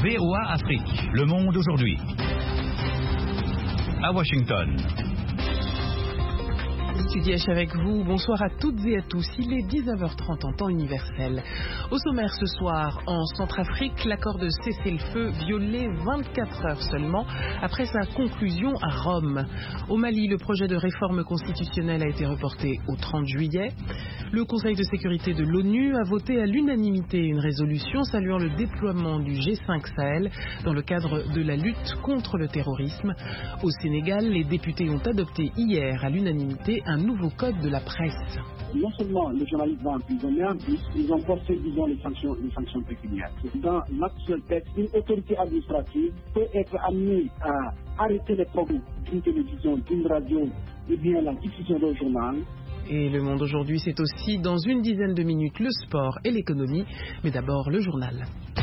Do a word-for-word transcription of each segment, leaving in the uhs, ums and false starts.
V O A Afrique, Le Monde aujourd'hui. À Washington. Tudièche avec vous, bonsoir à toutes et à tous, il est dix-neuf heures trente en temps universel. Au sommaire ce soir, en Centrafrique, l'accord de cessez-le-feu violé vingt-quatre heures seulement après sa conclusion à Rome. Au Mali, le projet de réforme constitutionnelle a été reporté au trente juillet. Le Conseil de sécurité de l'ONU a voté à l'unanimité une résolution saluant le déploiement du G cinq Sahel dans le cadre de la lutte contre le terrorisme. Au Sénégal, les députés ont adopté hier à l'unanimité un nouveau code de la presse. Non seulement les journalistes vont emprisonner, en plus, ils ont forcé, disons, les sanctions, les sanctions pécuniaires. Dans l'actuel texte, une autorité administrative peut être amenée à arrêter les programmes d'une télévision, d'une radio, et bien la diffusion d'un journal. Et Le Monde aujourd'hui, c'est aussi dans une dizaine de minutes le sport et l'économie. Mais d'abord, le journal.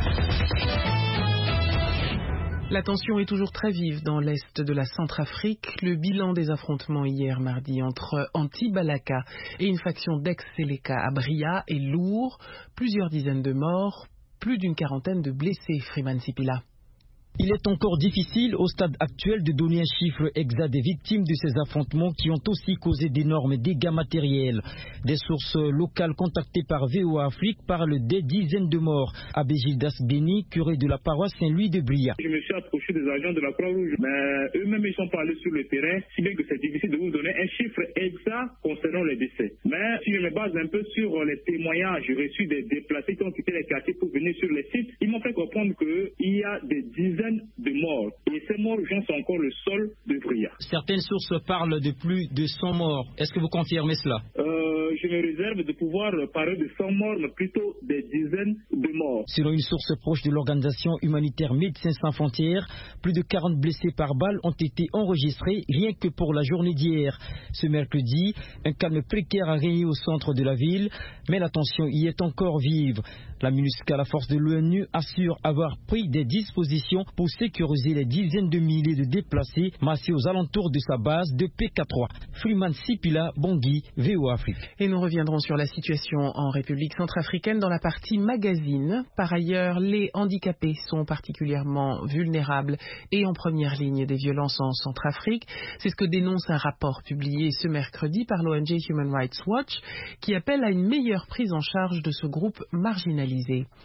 La tension est toujours très vive dans l'est de la Centrafrique. Le bilan des affrontements hier mardi entre Anti-Balaka et une faction d'ex-Séléka à Bria est lourd. Plusieurs dizaines de morts, plus d'une quarantaine de blessés, Freeman Sipila. Il est encore difficile au stade actuel de donner un chiffre exact des victimes de ces affrontements qui ont aussi causé d'énormes dégâts matériels. Des sources locales contactées par V O A Afrique parlent des dizaines de morts. Abbé Gildas Béni, curé de la paroisse Saint-Louis de Bria. Je me suis approché des agents de la Croix-Rouge, mais eux-mêmes ils sont pas allés sur le terrain, si bien que c'est difficile de vous donner un chiffre exact concernant les décès. Mais si je me base un peu sur les témoignages reçus des déplacés qui ont quitté les quartiers pour venir sur les sites, ils m'ont fait comprendre qu'il y a des dizaines de morts. Et ces morts gens sont encore le sol de Bria. Certaines sources parlent de plus de cent morts. Est-ce que vous confirmez cela? euh, Je me réserve de pouvoir parler de cent morts, mais plutôt des dizaines de morts. Selon une source proche de l'organisation humanitaire Médecins sans frontières, plus de quarante blessés par balle ont été enregistrés rien que pour la journée d'hier. Ce mercredi, un calme précaire a régné au centre de la ville, mais la tension y est encore vive. La MINUSCA, la force de l'ONU, assure avoir pris des dispositions pour sécuriser les dizaines de milliers de déplacés massés aux alentours de sa base de P K trois. Freeman Sipila, Bangui, V O A Afrique. Et nous reviendrons sur la situation en République centrafricaine dans la partie magazine. Par ailleurs, les handicapés sont particulièrement vulnérables et en première ligne des violences en Centrafrique. C'est ce que dénonce un rapport publié ce mercredi par l'O N G Human Rights Watch qui appelle à une meilleure prise en charge de ce groupe marginalisé.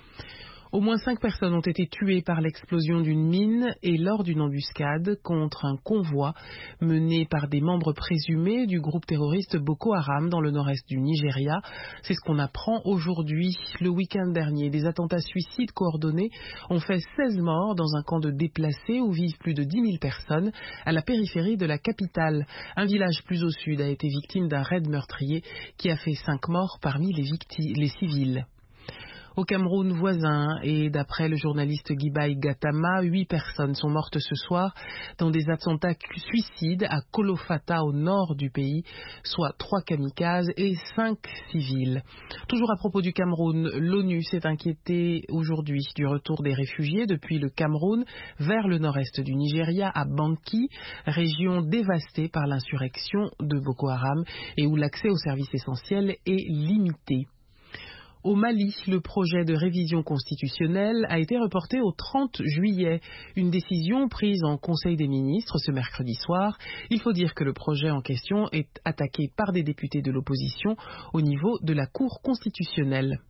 Au moins cinq personnes ont été tuées par l'explosion d'une mine et lors d'une embuscade contre un convoi mené par des membres présumés du groupe terroriste Boko Haram dans le nord-est du Nigeria. C'est ce qu'on apprend aujourd'hui. Le week-end dernier, des attentats suicides coordonnés ont fait seize morts dans un camp de déplacés où vivent plus de dix mille personnes à la périphérie de la capitale. Un village plus au sud a été victime d'un raid meurtrier qui a fait cinq morts parmi les, victimes, les civils. Au Cameroun voisin, et d'après le journaliste Guibaï Gatama, huit personnes sont mortes ce soir dans des attentats suicides à Kolofata au nord du pays, soit trois kamikazes et cinq civils. Toujours à propos du Cameroun, l'ONU s'est inquiétée aujourd'hui du retour des réfugiés depuis le Cameroun vers le nord-est du Nigeria à Banki, région dévastée par l'insurrection de Boko Haram et où l'accès aux services essentiels est limité. Au Mali, le projet de révision constitutionnelle a été reporté au trente juillet. Une décision prise en Conseil des ministres ce mercredi soir. Il faut dire que le projet en question est attaqué par des députés de l'opposition au niveau de la Cour constitutionnelle.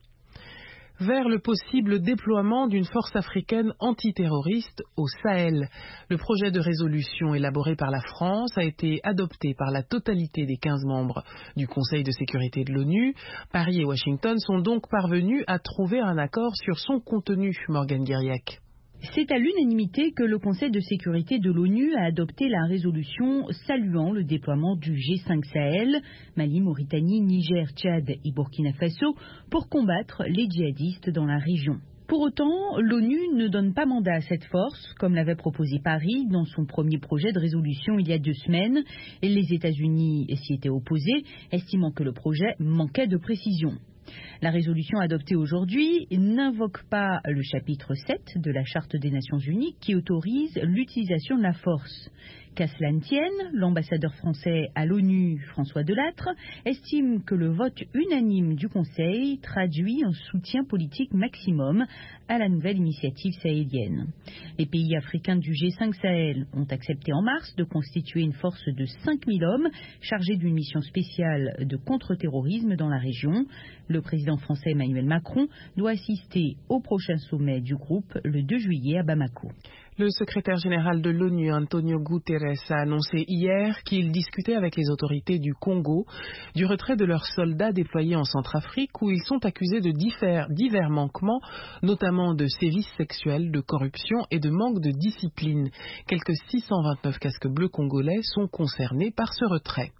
Vers le possible déploiement d'une force africaine antiterroriste au Sahel. Le projet de résolution élaboré par la France a été adopté par la totalité des quinze membres du Conseil de sécurité de l'ONU. Paris et Washington sont donc parvenus à trouver un accord sur son contenu, Morgane Guiriac. C'est à l'unanimité que le Conseil de sécurité de l'ONU a adopté la résolution saluant le déploiement du G cinq Sahel, Mali, Mauritanie, Niger, Tchad et Burkina Faso, pour combattre les djihadistes dans la région. Pour autant, l'ONU ne donne pas mandat à cette force, comme l'avait proposé Paris dans son premier projet de résolution il y a deux semaines. Et les États-Unis s'y étaient opposés, estimant que le projet manquait de précision. La résolution adoptée aujourd'hui n'invoque pas le chapitre sept de la Charte des Nations Unies qui autorise l'utilisation de la force. Qu'à cela ne tienne, l'ambassadeur français à l'ONU, François Delattre, estime que le vote unanime du Conseil traduit un soutien politique maximum à la nouvelle initiative sahélienne. Les pays africains du G cinq Sahel ont accepté en mars de constituer une force de cinq mille hommes chargée d'une mission spéciale de contre-terrorisme dans la région. Le président français Emmanuel Macron doit assister au prochain sommet du groupe le deux juillet à Bamako. Le secrétaire général de l'ONU, Antonio Guterres, a annoncé hier qu'il discutait avec les autorités du Congo du retrait de leurs soldats déployés en Centrafrique où ils sont accusés de divers, divers manquements, notamment de sévices sexuels, de corruption et de manque de discipline. Quelques six cent vingt-neuf casques bleus congolais sont concernés par ce retrait.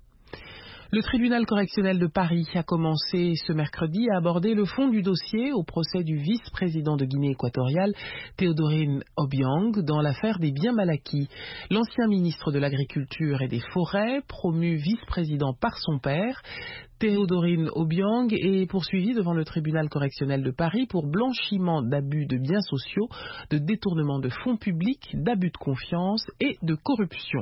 Le tribunal correctionnel de Paris a commencé ce mercredi à aborder le fond du dossier au procès du vice-président de Guinée équatoriale, Théodorine Obiang, dans l'affaire des biens mal acquis. L'ancien ministre de l'Agriculture et des Forêts, promu vice-président par son père, Théodorine Obiang est poursuivi devant le tribunal correctionnel de Paris pour blanchiment d'abus de biens sociaux, de détournement de fonds publics, d'abus de confiance et de corruption.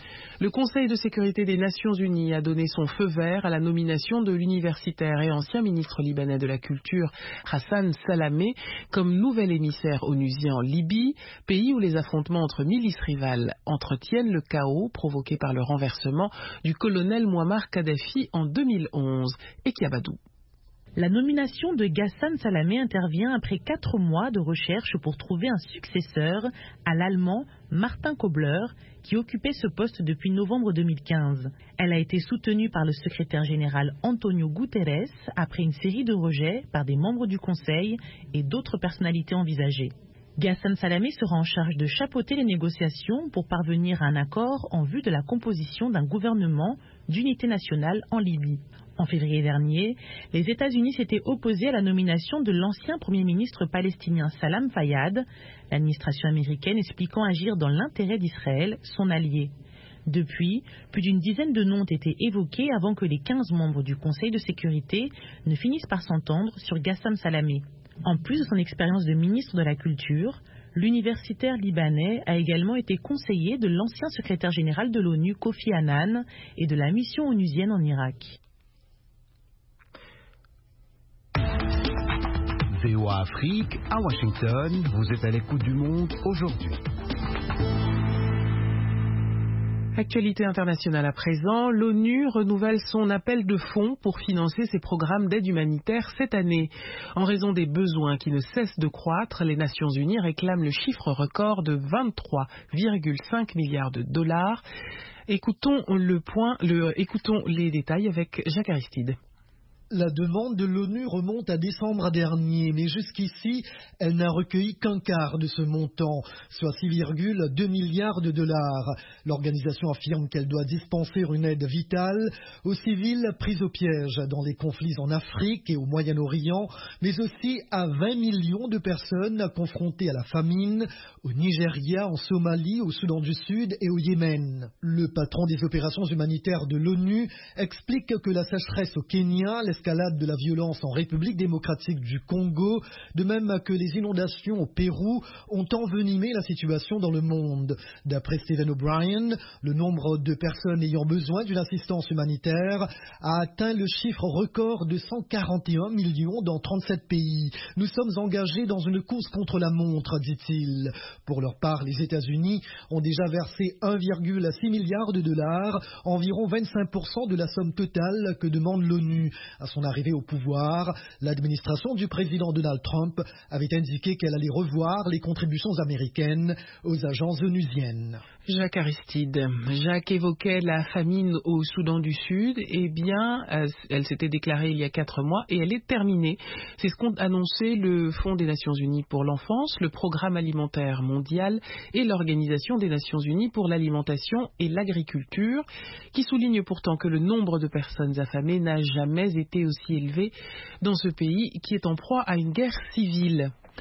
Le Conseil de sécurité des Nations Unies a donné son feu vert à la nomination de l'universitaire et ancien ministre libanais de la Culture Hassan Salamé comme nouvel émissaire onusien en Libye, pays où les affrontements entre milices rivales entretiennent le chaos provoqué par le renversement du colonel Mouammar Kadhafi en deux mille onze. Et Kiabadou. La nomination de Ghassan Salamé intervient après quatre mois de recherche pour trouver un successeur à l'Allemand Martin Kobler, qui occupait ce poste depuis novembre deux mille quinze. Elle a été soutenue par le secrétaire général Antonio Guterres après une série de rejets par des membres du Conseil et d'autres personnalités envisagées. Ghassan Salamé sera en charge de chapeauter les négociations pour parvenir à un accord en vue de la composition d'un gouvernement d'unité nationale en Libye. En février dernier, les États-Unis s'étaient opposés à la nomination de l'ancien Premier ministre palestinien Salam Fayyad, l'administration américaine expliquant agir dans l'intérêt d'Israël, son allié. Depuis, plus d'une dizaine de noms ont été évoqués avant que les quinze membres du Conseil de sécurité ne finissent par s'entendre sur Ghassan Salamé. En plus de son expérience de ministre de la Culture, l'universitaire libanais a également été conseiller de l'ancien secrétaire général de l'ONU Kofi Annan et de la mission onusienne en Irak. V O A Afrique, à Washington, vous êtes à l'écoute du monde aujourd'hui. Actualité internationale à présent, l'ONU renouvelle son appel de fonds pour financer ses programmes d'aide humanitaire cette année. En raison des besoins qui ne cessent de croître, les Nations Unies réclament le chiffre record de vingt-trois virgule cinq milliards de dollars. Écoutons le point, le, écoutons les détails avec Jacques Aristide. La demande de l'ONU remonte à décembre dernier, mais jusqu'ici, elle n'a recueilli qu'un quart de ce montant, soit six virgule deux milliards de dollars. L'organisation affirme qu'elle doit dispenser une aide vitale aux civils pris au piège dans les conflits en Afrique et au Moyen-Orient, mais aussi à vingt millions de personnes confrontées à la famine, au Nigeria, en Somalie, au Soudan du Sud et au Yémen. Le patron des opérations humanitaires de l'ONU explique que la sécheresse au Kenya, l'escalade de la violence en République démocratique du Congo, de même que les inondations au Pérou, ont envenimé la situation dans le monde. D'après Stephen O'Brien, le nombre de personnes ayant besoin d'une assistance humanitaire a atteint le chiffre record de cent quarante et un millions dans trente-sept pays. Nous sommes engagés dans une course contre la montre, dit-il. Pour leur part, les États-Unis ont déjà versé un virgule six milliard de dollars, environ vingt-cinq pour cent de la somme totale que demande l'ONU. À son arrivée au pouvoir, l'administration du président Donald Trump avait indiqué qu'elle allait revoir les contributions américaines aux agences onusiennes. Jacques Aristide. Jacques évoquait la famine au Soudan du Sud. Eh bien, elle s'était déclarée il y a quatre mois et elle est terminée. C'est ce qu'ont annoncé le Fonds des Nations Unies pour l'enfance, le Programme alimentaire mondial et l'Organisation des Nations Unies pour l'alimentation et l'agriculture, qui soulignent pourtant que le nombre de personnes affamées n'a jamais été aussi élevé dans ce pays qui est en proie à une guerre civile.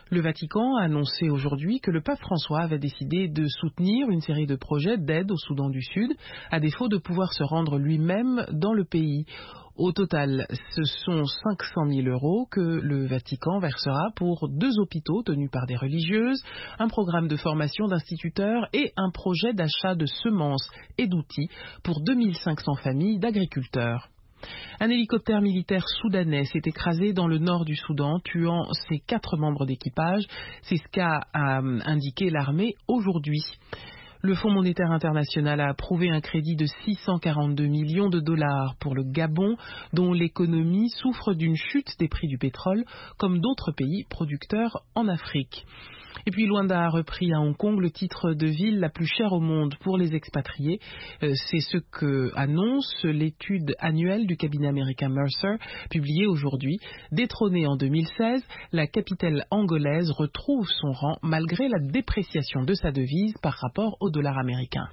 Le Vatican a annoncé aujourd'hui que le pape François avait décidé de soutenir une série de projets d'aide au Soudan du Sud, à défaut de pouvoir se rendre lui-même dans le pays. Au total, ce sont cinq cent mille euros que le Vatican versera pour deux hôpitaux tenus par des religieuses, un programme de formation d'instituteurs et un projet d'achat de semences et d'outils pour deux mille cinq cents familles d'agriculteurs. Un hélicoptère militaire soudanais s'est écrasé dans le nord du Soudan, tuant ses quatre membres d'équipage. C'est ce qu'a indiqué l'armée aujourd'hui. Le Fonds monétaire international a approuvé un crédit de six cent quarante-deux millions de dollars pour le Gabon, dont l'économie souffre d'une chute des prix du pétrole, comme d'autres pays producteurs en Afrique. Et puis Luanda a repris à Hong Kong le titre de ville la plus chère au monde pour les expatriés. Euh, c'est ce que annonce l'étude annuelle du cabinet américain Mercer, publiée aujourd'hui. Détrônée en deux mille seize, la capitale angolaise retrouve son rang malgré la dépréciation de sa devise par rapport au dollar américain.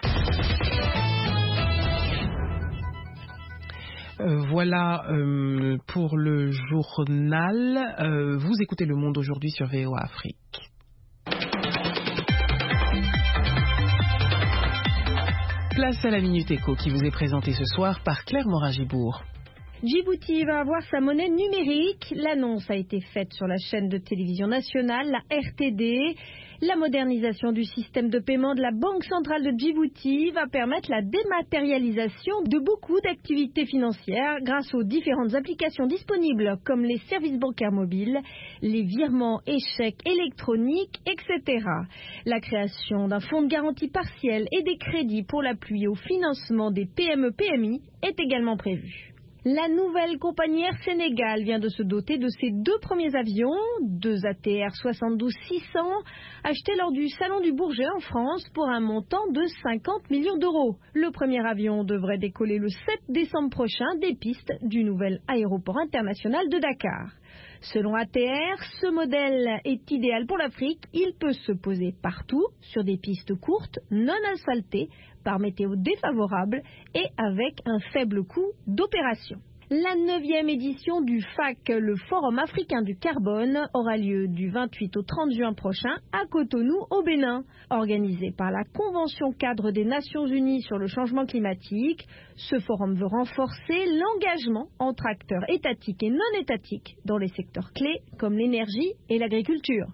Euh, voilà euh, pour le journal. Euh, vous écoutez Le Monde aujourd'hui sur V O A Afrique. Place à la Minute Éco qui vous est présentée ce soir par Claire Morin-Gibourg. Djibouti va avoir sa monnaie numérique. L'annonce a été faite sur la chaîne de télévision nationale, la R T D. La modernisation du système de paiement de la Banque centrale de Djibouti va permettre la dématérialisation de beaucoup d'activités financières grâce aux différentes applications disponibles comme les services bancaires mobiles, les virements et chèques électroniques, et cetera. La création d'un fonds de garantie partielle et des crédits pour l'appui au financement des P M E P M I est également prévue. La nouvelle compagnie Air Sénégal vient de se doter de ses deux premiers avions, deux A T R soixante-douze six cents, achetés lors du Salon du Bourget en France pour un montant de cinquante millions d'euros. Le premier avion devrait décoller le sept décembre prochain des pistes du nouvel aéroport international de Dakar. Selon A T R, ce modèle est idéal pour l'Afrique. Il peut se poser partout, sur des pistes courtes, non asphaltées, par météo défavorable et avec un faible coût d'opération. La neuvième édition du F A C, le Forum africain du carbone, aura lieu du vingt-huit au trente juin prochain à Cotonou, au Bénin. Organisé par la Convention cadre des Nations Unies sur le changement climatique, ce forum veut renforcer l'engagement entre acteurs étatiques et non étatiques dans les secteurs clés comme l'énergie et l'agriculture.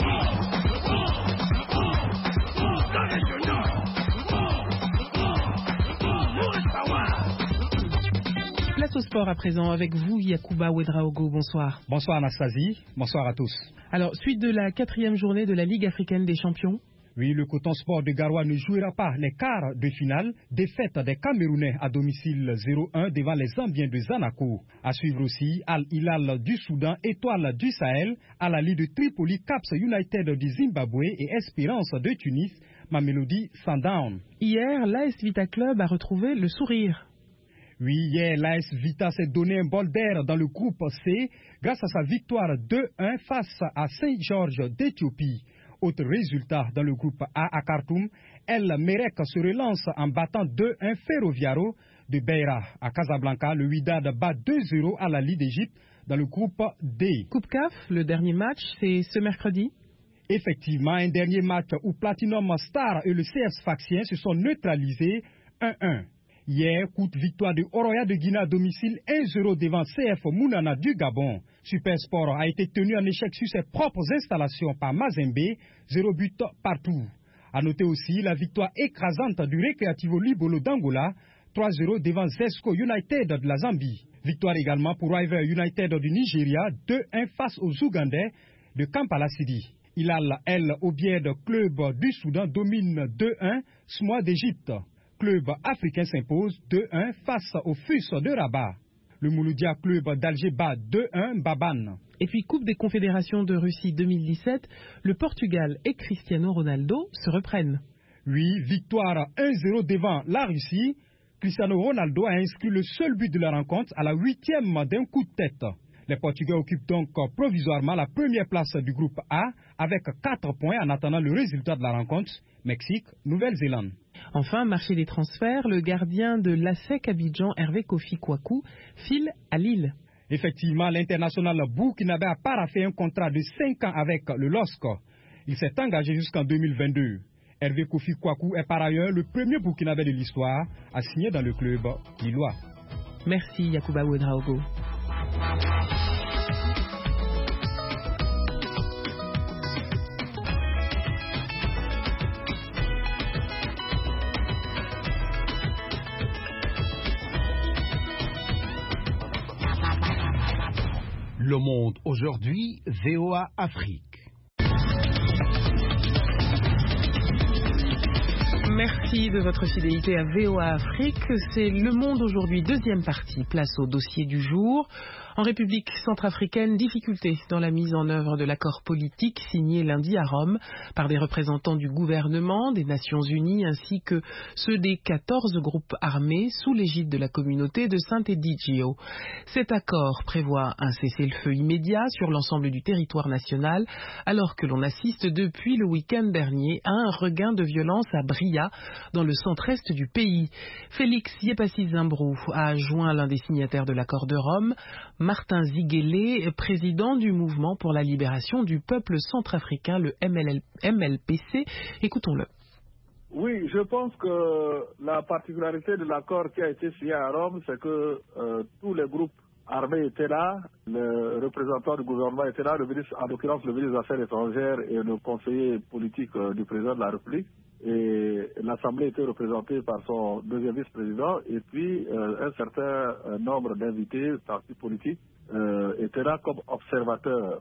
Place au sport à présent avec vous, Yacouba Ouedraogo. Bonsoir. Bonsoir Anastasie, bonsoir à tous. Alors, suite de la quatrième journée de la Ligue africaine des champions. Oui, le Coton Sport de Garoua ne jouera pas les quarts de finale. Défaite des Camerounais à domicile zéro un devant les Zambiens de Zanaco. À suivre aussi Al Hilal du Soudan, Étoile du Sahel, Al Ali de Tripoli, Caps United du Zimbabwe et Espérance de Tunis, Mamelodi Sundown. Hier, l'A S Vita Club a retrouvé le sourire. Oui, hier, l'A S Vita s'est donné un bol d'air dans le groupe C grâce à sa victoire deux un face à Saint-Georges d'Éthiopie. Autre résultat dans le groupe A à Khartoum, El Merek se relance en battant deux un Ferroviaro de Beira. À Casablanca, le Wydad bat deux zéro à la Ligue d'Égypte dans le groupe D. Coupe C A F, le dernier match, c'est ce mercredi. Effectivement, un dernier match où Platinum Star et le C S Sfaxien se sont neutralisés un un. Hier, coup de victoire de Oroya de Guinée à domicile un zéro devant C F Mounana du Gabon. Supersport a été tenu en échec sur ses propres installations par Mazembe, zéro but partout. A noter aussi la victoire écrasante du Recreativo Libolo d'Angola, trois zéro devant Zesco United de la Zambie. Victoire également pour River United du Nigeria, deux un face aux Ougandais de Kampala City. Hilal El Obied Club du Soudan domine deux un S M O A d'Égypte. Club africain s'impose deux un face au F U S de Rabat. Le Mouloudia Club d'Alger bat deux un Baban. Et puis Coupe des Confédérations de Russie deux mille dix-sept, le Portugal et Cristiano Ronaldo se reprennent. Oui, victoire un zéro devant la Russie. Cristiano Ronaldo a inscrit le seul but de la rencontre à la huitième d'un coup de tête. Les Portugais occupent donc provisoirement la première place du groupe A avec quatre points en attendant le résultat de la rencontre. Mexique, Nouvelle-Zélande. Enfin, marché des transferts, le gardien de l'A S E C Abidjan, Hervé Kofi Kouakou, file à Lille. Effectivement, l'international burkinabé a paraphé un contrat de cinq ans avec le L O S C. Il s'est engagé jusqu'en deux mille vingt-deux. Hervé Kofi Kouakou est par ailleurs le premier burkinabé de l'histoire à signer dans le club lillois. Merci Yacouba Ouedraogo. Le Monde aujourd'hui, V O A Afrique. Merci de votre fidélité à V O A Afrique. C'est Le Monde aujourd'hui, deuxième partie. Place au dossier du jour. En République centrafricaine, difficulté dans la mise en œuvre de l'accord politique signé lundi à Rome par des représentants du gouvernement, des Nations Unies ainsi que ceux des quatorze groupes armés sous l'égide de la communauté de Saint-Edigio. Cet accord prévoit un cessez-le-feu immédiat sur l'ensemble du territoire national alors que l'on assiste depuis le week-end dernier à un regain de violence à Bria dans le centre-est du pays. Félix Yepassi-Zimbrou a joint l'un des signataires de l'accord de Rome, Martin Ziguélé, président du mouvement pour la libération du peuple centrafricain, le M L P C. Écoutons-le. Oui, je pense que la particularité de l'accord qui a été signé à Rome, c'est que euh, tous les groupes armés étaient là, le représentant du gouvernement était là, le ministre, en l'occurrence le ministre des Affaires étrangères et le conseiller politique euh, du président de la République. Et l'Assemblée était représentée par son deuxième vice-président et puis euh, un certain euh, nombre d'invités, partis politiques, euh, étaient là comme observateurs.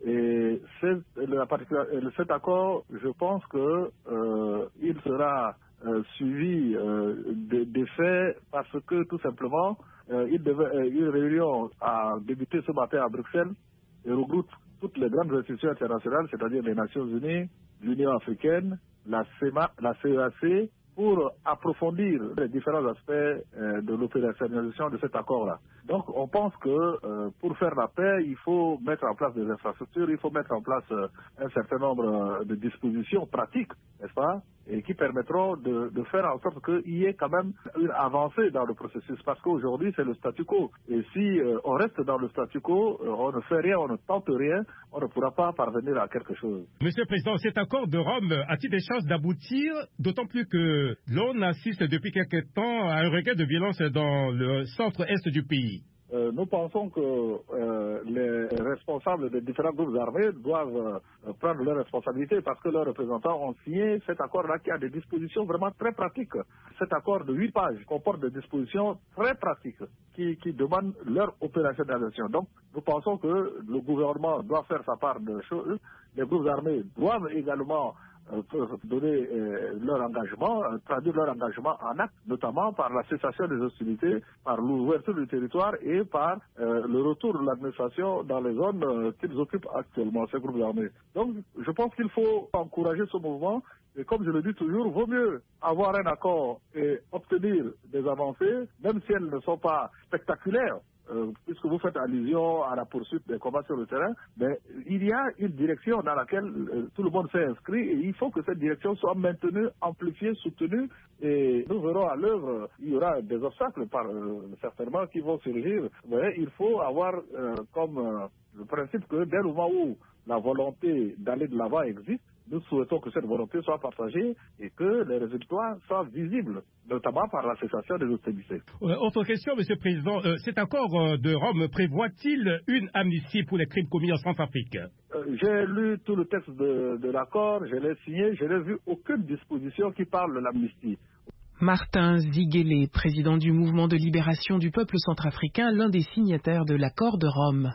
Et la cet accord, je pense que euh, il sera euh, suivi euh, des de faits parce que tout simplement, euh, il devait, euh, une réunion a débuté ce matin à Bruxelles et regroupe toutes les grandes institutions internationales, c'est-à-dire les Nations Unies, l'Union africaine, la C E M A, la C E A C, pour approfondir les différents aspects euh, de l'opérationnalisation de cet accord-là. Donc on pense que euh, pour faire la paix, il faut mettre en place des infrastructures, il faut mettre en place euh, un certain nombre euh, de dispositions pratiques, n'est-ce pas, et qui permettront de, de faire en sorte qu'il y ait quand même une avancée dans le processus, parce qu'aujourd'hui c'est le statu quo. Et si euh, on reste dans le statu quo, euh, on ne fait rien, on ne tente rien, on ne pourra pas parvenir à quelque chose. Monsieur le Président, cet accord de Rome a-t-il des chances d'aboutir, d'autant plus que l'on assiste depuis quelque temps à un regain de violence dans le centre-est du pays? Euh, nous pensons que euh, les responsables des différents groupes armés doivent euh, prendre leurs responsabilités parce que leurs représentants ont signé cet accord-là qui a des dispositions vraiment très pratiques. Cet accord de huit pages comporte des dispositions très pratiques qui, qui demandent leur opérationnalisation. Donc, nous pensons que le gouvernement doit faire sa part de choses. Les groupes armés doivent également peuvent donner euh, leur engagement, euh, traduire leur engagement en actes, notamment par la cessation des hostilités, par l'ouverture du territoire et par euh, le retour de l'administration dans les zones euh, qu'ils occupent actuellement, ces groupes armés. Donc, je pense qu'il faut encourager ce mouvement et comme je le dis toujours, vaut mieux avoir un accord et obtenir des avancées, même si elles ne sont pas spectaculaires. Euh, puisque vous faites allusion à la poursuite des combats sur le terrain, mais il y a une direction dans laquelle euh, tout le monde s'est inscrit et il faut que cette direction soit maintenue, amplifiée, soutenue et nous verrons à l'œuvre, il y aura des obstacles par, euh, certainement qui vont surgir, mais il faut avoir euh, comme euh, le principe que dès le moment où la volonté d'aller de l'avant existe, nous souhaitons que cette volonté soit partagée et que les résultats soient visibles, notamment par la cessation des hostilités. Euh, autre question, Monsieur le Président. Euh, cet accord euh, de Rome prévoit-il une amnistie pour les crimes commis en Centrafrique? euh, J'ai lu tout le texte de, de l'accord, je l'ai signé, je n'ai vu aucune disposition qui parle de l'amnistie. Martin Ziguélé, président du mouvement de libération du peuple centrafricain, l'un des signataires de l'accord de Rome.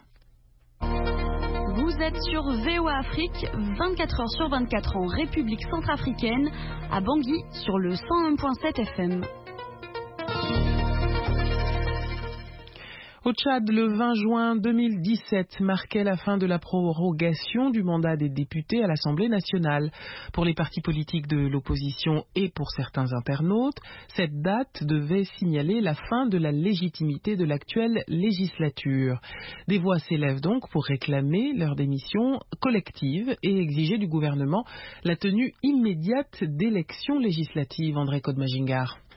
Vous êtes sur V O A Afrique, vingt-quatre heures sur vingt-quatre en République centrafricaine, à Bangui sur le cent un virgule sept F M. Au Tchad, le vingt juin deux mille dix-sept marquait la fin de la prorogation du mandat des députés à l'Assemblée nationale. Pour les partis politiques de l'opposition et pour certains internautes, cette date devait signaler la fin de la légitimité de l'actuelle législature. Des voix s'élèvent donc pour réclamer leur démission collective et exiger du gouvernement la tenue immédiate d'élections législatives. André Kodmagingar.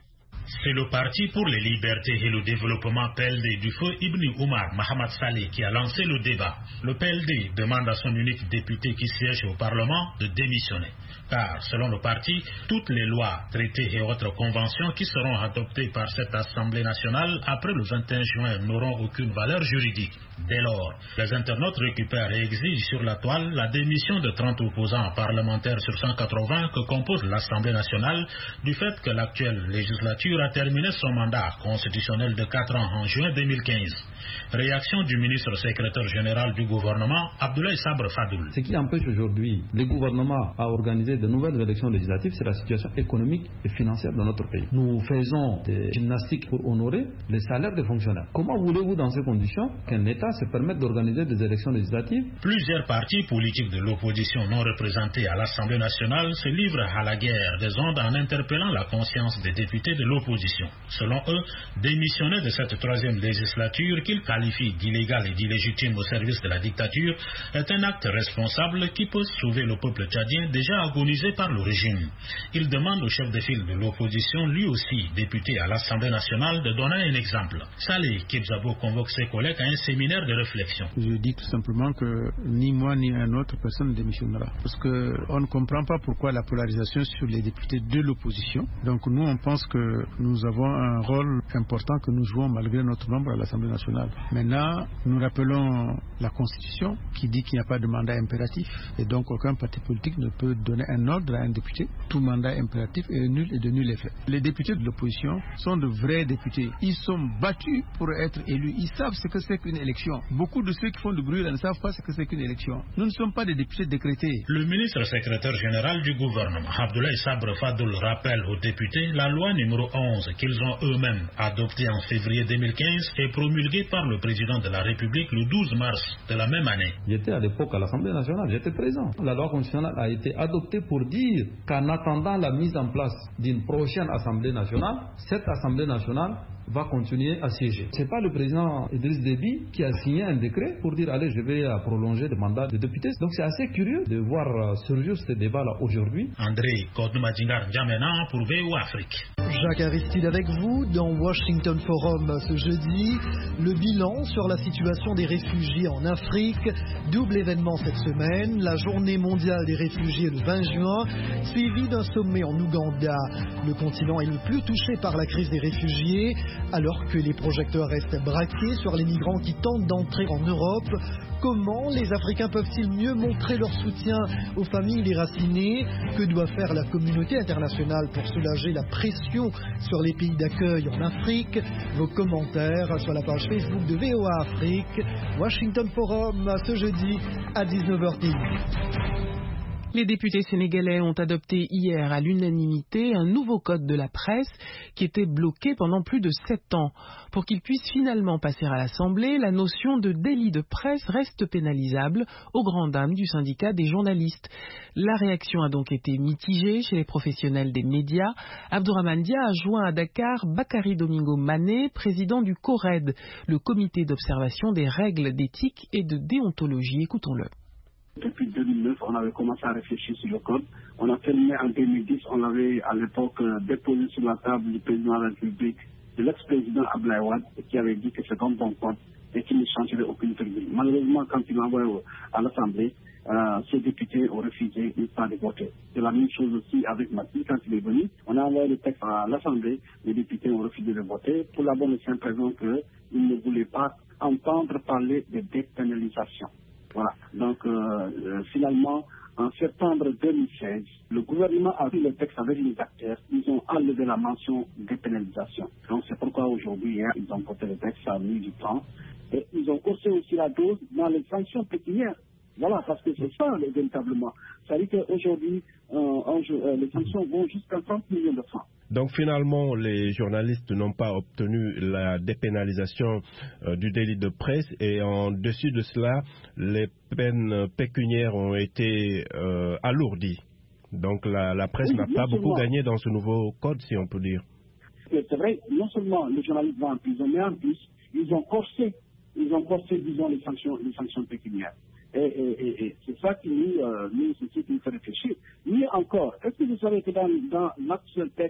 C'est le Parti pour les libertés et le développement P L D du feu Ibn Omar Mahamad Saleh qui a lancé le débat. Le P L D demande à son unique député qui siège au Parlement de démissionner. Car, selon le parti, toutes les lois, traités et autres conventions qui seront adoptées par cette Assemblée nationale après le vingt et un juin n'auront aucune valeur juridique. Dès lors, les internautes récupèrent et exigent sur la toile la démission de trente opposants parlementaires sur cent quatre-vingts que compose l'Assemblée nationale du fait que l'actuelle législature a terminé son mandat constitutionnel de quatre ans en juin deux mille quinze. Réaction du ministre secrétaire général du gouvernement, Abdoulaye Sabre Fadoul. Ce qui empêche aujourd'hui le gouvernement à organiser de nouvelles élections législatives, c'est la situation économique et financière de notre pays. Nous faisons des gymnastiques pour honorer les salaires des fonctionnaires. Comment voulez-vous dans ces conditions qu'un État se permette d'organiser des élections législatives? Plusieurs partis politiques de l'opposition non représentés à l'Assemblée nationale se livrent à la guerre des ondes en interpellant la conscience des députés de l'opposition. Selon eux, démissionner de cette troisième législature qu'ils qualifient d'illégale et d'illégitime au service de la dictature est un acte responsable qui peut sauver le peuple tchadien déjà agonisé par le régime. Il demande au chef de file de l'opposition, lui aussi député à l'Assemblée nationale, de donner un exemple. Saleh Kebzabo convoque ses collègues à un séminaire de réflexion. Je dis tout simplement que ni moi ni un autre personne ne démissionnera. Parce qu'on ne comprend pas pourquoi la polarisation sur les députés de l'opposition. Donc nous, on pense que nous avons un rôle important que nous jouons malgré notre nombre à l'Assemblée nationale. Maintenant, nous rappelons la Constitution qui dit qu'il n'y a pas de mandat impératif. Et donc aucun parti politique ne peut donner un ordre à un député. Tout mandat impératif est nul et de nul effet. Les députés de l'opposition sont de vrais députés. Ils sont battus pour être élus. Ils savent ce que c'est qu'une élection. Beaucoup de ceux qui font du bruit là ne savent pas ce que c'est qu'une élection. Nous ne sommes pas des députés décrétés. Le ministre secrétaire général du gouvernement, Abdoulaye Sabre Fadoul, rappelle aux députés la loi numéro onze qu'ils ont eux-mêmes adoptée en février deux mille quinze et promulguée par le président de la République le douze mars de la même année. J'étais à l'époque à l'Assemblée nationale, j'étais présent. La loi constitutionnelle a été adoptée pour dire qu'en attendant la mise en place d'une prochaine Assemblée nationale, cette Assemblée nationale va continuer à siéger. Ce n'est pas le président Idriss Déby qui a signé un décret pour dire allez, je vais prolonger le mandat de député. Donc c'est assez curieux de voir surgir ce débat-là aujourd'hui. André Kodoumadingar Djamena pour V O Afrique. Jacques Aristide avec vous dans Washington Forum ce jeudi. Le bilan sur la situation des réfugiés en Afrique. Double événement cette semaine. La journée mondiale des réfugiés le vingt juin, suivi d'un sommet en Ouganda. Le continent est le plus touché par la crise des réfugiés. Alors que les projecteurs restent braqués sur les migrants qui tentent d'entrer en Europe, comment les Africains peuvent-ils mieux montrer leur soutien aux familles déracinées? Que doit faire la communauté internationale pour soulager la pression sur les pays d'accueil en Afrique? Vos commentaires sur la page Facebook de V O A Afrique. Washington Forum ce jeudi à dix-neuf heures trente. Les députés sénégalais ont adopté hier à l'unanimité un nouveau code de la presse qui était bloqué pendant plus de sept ans. Pour qu'il puisse finalement passer à l'Assemblée, la notion de délit de presse reste pénalisable aux grandes dames du syndicat des journalistes. La réaction a donc été mitigée chez les professionnels des médias. Abdourahmane Dia a joint à Dakar Bakary Domingo Mané, président du CORED, le comité d'observation des règles d'éthique et de déontologie. Écoutons-le. Depuis deux mille neuf, on avait commencé à réfléchir sur le code. On a terminé en deux mille dix, on l'avait à l'époque déposé sur la table du président de la République, de l'ex-président Abdoulaye Wade, qui avait dit que c'est un bon code et qu'il ne changerait aucune virgule. Malheureusement, quand il l'a envoyé à l'Assemblée, euh, ces députés ont refusé une part de voter. C'est la même chose aussi avec Macky, quand il est venu. On a envoyé le texte à l'Assemblée, les députés ont refusé de voter pour la bonne et simple raison qu'ils ne voulaient pas entendre parler de dépénalisation. Voilà. Donc, euh, euh, finalement, en septembre deux mille seize, le gouvernement a pris le texte avec les acteurs. Ils ont enlevé la mention dépénalisation. Donc, c'est pourquoi aujourd'hui, hein, ils ont voté le texte, ça a mis du temps. Et ils ont coursé aussi la dose dans les sanctions pécuniaires. Voilà, parce que c'est ça, véritablement. Ça veut dire qu'aujourd'hui, euh, euh, les sanctions vont jusqu'à trente millions de francs. Donc finalement, les journalistes n'ont pas obtenu la dépénalisation euh, du délit de presse et en dessus de cela, les peines pécuniaires ont été euh, alourdies. Donc la, la presse oui, n'a pas beaucoup gagné dans ce nouveau code, si on peut dire. C'est vrai, non seulement les journalistes vont en prison, mais en plus, ils ont corsé, ils ont corsé, disons, les sanctions, les sanctions pécuniaires. Et, et, et, et c'est ça qui nous, euh, nous, qui nous fait réfléchir. Mieux encore, est-ce que vous savez que dans, dans l'actuel texte,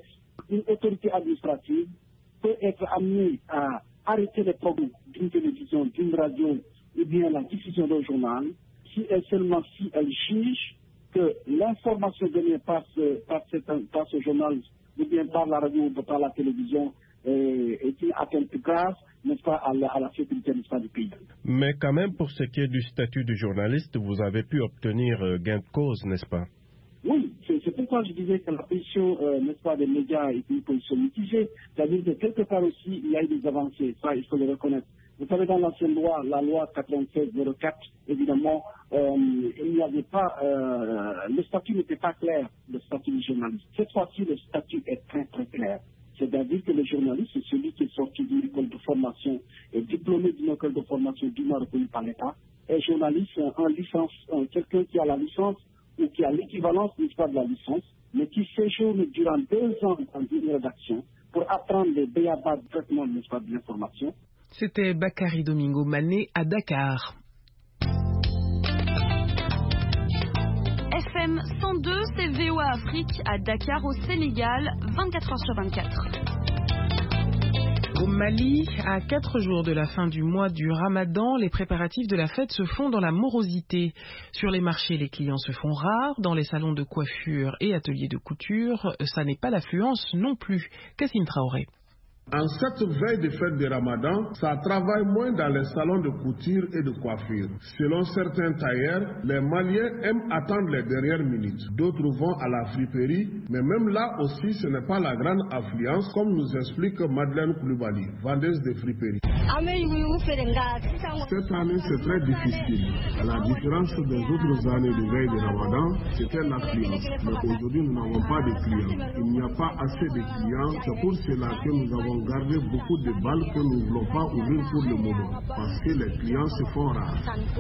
une autorité administrative peut être amenée à arrêter les programmes d'une télévision, d'une radio ou bien la diffusion d'un journal si elle seulement si elle juge que l'information donnée par ce, par, cette, par ce journal ou bien par la radio ou par la télévision est, est une atteinte grave, n'est-ce pas, à la, à la sécurité, n'est-ce pas, du pays. Mais quand même, pour ce qui est du statut de journaliste, vous avez pu obtenir gain de cause, n'est-ce pas? Oui, c'est, c'est pourquoi je disais que la position, euh, n'est-ce pas, des médias est une position mitigée. C'est-à-dire que quelque part aussi, il y a eu des avancées, ça, il faut le reconnaître. Vous savez, dans l'ancienne loi, la loi quatre-vingt-seize zéro quatre, évidemment, euh, il n'y avait pas, euh, le statut n'était pas clair, le statut du journaliste. Cette fois-ci, le statut est très très clair. C'est-à-dire que le journaliste, c'est celui qui est sorti d'une école de formation et diplômé d'une école de formation dûment reconnue par l'État. Et journaliste en licence, quelqu'un qui a la licence ou qui a l'équivalence, n'est-ce pas, de la licence, mais qui séjourne durant deux ans dans une rédaction pour apprendre les b a ba du traitement, n'est-ce pas, de l'information. C'était Bakary Domingo Mané à Dakar. F M cent deux, c'est V O A Afrique à Dakar au Sénégal, vingt-quatre heures sur vingt-quatre. Au Mali, à quatre jours de la fin du mois du Ramadan, les préparatifs de la fête se font dans la morosité. Sur les marchés, les clients se font rares. Dans les salons de coiffure et ateliers de couture, ça n'est pas l'affluence non plus. Kassim Traoré. En cette veille de fête de Ramadan, ça travaille moins dans les salons de couture et de coiffure. Selon certains tailleurs, les Maliens aiment attendre les dernières minutes. D'autres vont à la friperie, mais même là aussi, ce n'est pas la grande affluence, comme nous explique Madeleine Koulibaly, vendeuse de friperie. Cette année, c'est très difficile. À la différence des autres années de veille de Ramadan, c'était l'affluence. Mais aujourd'hui, nous n'avons pas de clients. Il n'y a pas assez de clients. C'est pour cela que nous avons gardé beaucoup de balles que nous ne voulons pas ouvrir pour le moment, parce que les clients se font rares.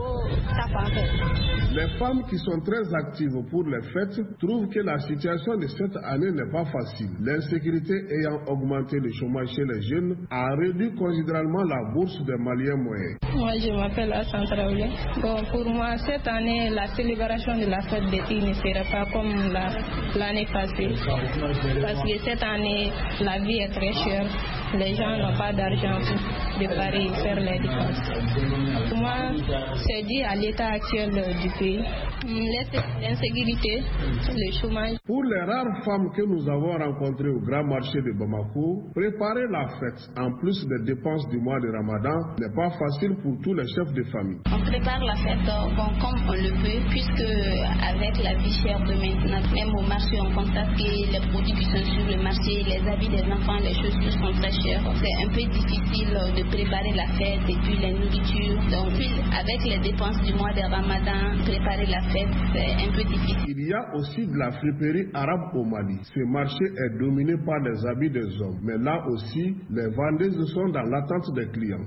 Les femmes qui sont très actives pour les fêtes trouvent que la situation de cette année n'est pas facile. L'insécurité ayant augmenté le chômage chez les jeunes a réduit considérablement la bourse des Maliens moyens. Moi, je m'appelle Hassan Traoré. Bon, pour moi, cette année, la célébration de la fête d'été ne sera pas comme la, l'année passée. Parce que cette année, la vie est très chère. Les gens n'ont pas d'argent pour préparer et faire les dépenses. Pour moi, c'est dû à l'état actuel du pays. L'insécurité, le chômage. Pour les rares femmes que nous avons rencontrées au grand marché de Bamako, préparer la fête, en plus des dépenses du mois de Ramadan, n'est pas facile pour tous les chefs de famille. On prépare la fête bon, comme on le peut, puisque avec la vie chère de maintenant, même au marché, on constate que les produits qui sont sur le marché, les habits des enfants, les choses tout sont très chères. C'est un peu difficile de préparer la fête et puis les nourritures. Donc, puis, avec les dépenses du mois de Ramadan, préparer la fête, c'est un peu difficile. Il y a aussi de la friperie arabe au Mali. Ce marché est dominé par les habits des hommes. Mais là aussi, les vendeuses sont dans l'attente des clients.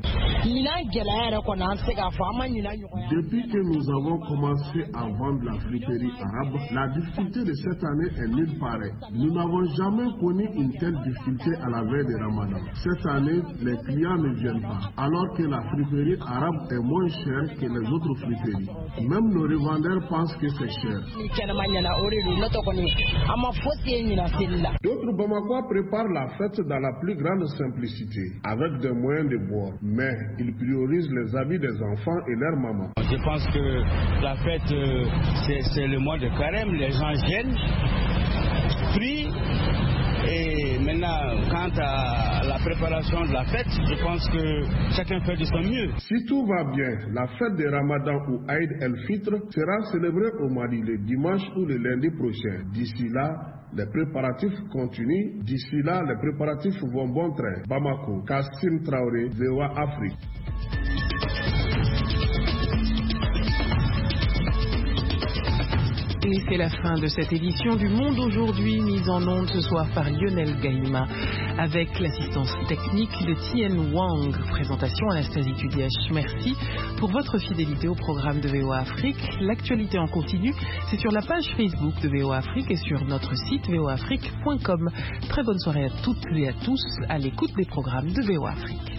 Depuis que nous avons commencé à vendre la friperie arabe, la difficulté de cette année est nulle pareille. Nous n'avons jamais connu une telle difficulté à la veille de Ramadan. Cette année, les clients ne viennent pas, alors que la friperie arabe est moins chère que les autres friperies. Même nos revendeurs pensent que c'est cher. D'autres Bamakois préparent la fête dans la plus grande simplicité, avec des moyens de bord, mais ils priorisent les habits des enfants et leurs mamans. Je pense que la fête, euh, c'est, c'est le mois de carême, les gens gênent, prient. Et maintenant, quant à la préparation de la fête, je pense que chacun fait de son mieux. Si tout va bien, la fête de Ramadan ou Aïd el-Fitr sera célébrée au Mali le dimanche ou le lundi prochain. D'ici là, les préparatifs continuent. D'ici là, les préparatifs vont bon train. Bamako, Kassim Traoré, V O A Afrique. Et c'est la fin de cette édition du Monde aujourd'hui, mise en onde ce soir par Lionel Gaïma, avec l'assistance technique de Tien Wang. Présentation Anastasie Tudiach. Merci pour votre fidélité au programme de V O A Afrique. L'actualité en continu, c'est sur la page Facebook de V O A Afrique et sur notre site v o afrique point com. Très bonne soirée à toutes et à tous à l'écoute des programmes de V O A Afrique.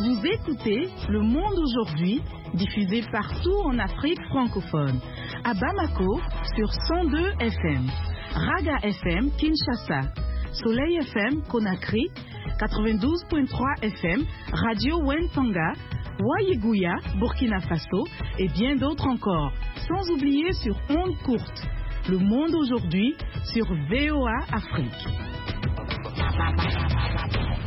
Vous écoutez Le Monde aujourd'hui, diffusé partout en Afrique francophone. À Bamako, sur cent deux F M. Raga F M, Kinshasa. Soleil F M, Conakry. quatre-vingt-douze virgule trois F M. Radio Wentanga. Wayiguya, Burkina Faso. Et bien d'autres encore. Sans oublier sur ondes courtes. Le Monde aujourd'hui, sur V O A Afrique.